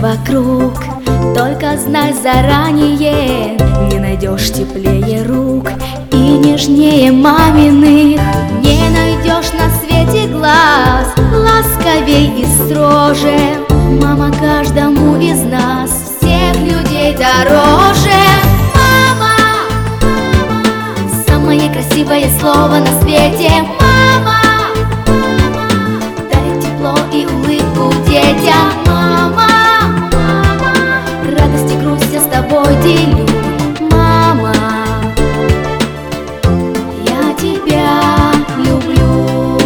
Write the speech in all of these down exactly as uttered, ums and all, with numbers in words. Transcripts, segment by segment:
вокруг, только знай заранее, не найдешь теплее рук и нежнее маминых. Не найдешь на свете глаз ласковей и строже. Мама каждому из нас, всех людей дороже. Мама, самое красивое слово на свете. Мама, дарит тепло и улыбку детям. Мама, радость и грусть я с тобой делю. Мама, я тебя люблю.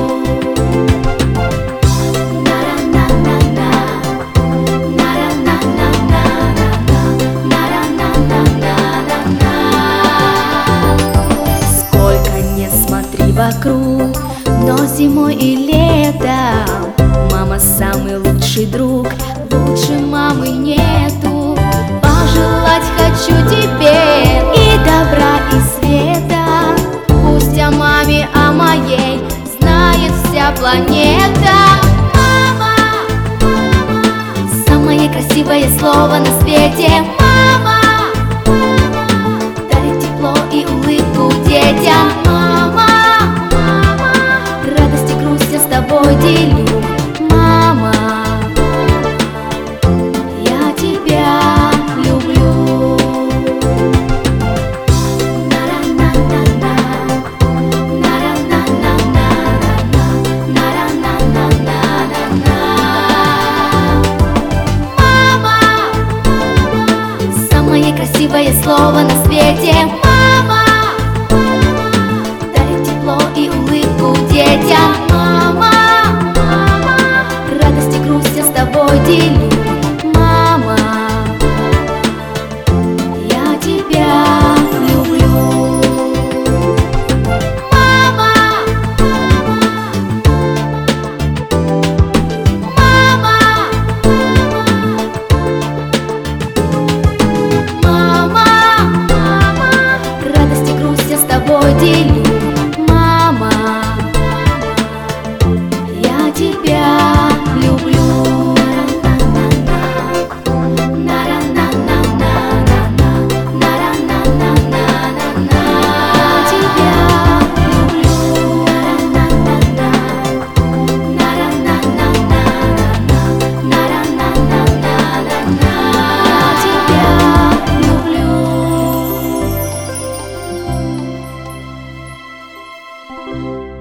Сколько не смотри вокруг, но зимой и летом мама самый лучший друг. Лучше мамы нету. Пожелать хочу тебе и добра, и света. Пусть о маме, о моей знает вся планета. Мама, самое красивое слово на свете. Мама, дарит тепло и улыбку детям. Мама, радость и грусть я с тобой делю. Мама, я тебя люблю. Мама, самое красивое слово на свете. Мама, дарит тепло и улыбку детям. Мама, радость и грусть я с тобой делю. Мама, я тебя люблю. Мама, мама, мама, радость и грусть я с тобой делю. Мама, я тебя люблю. Thank you.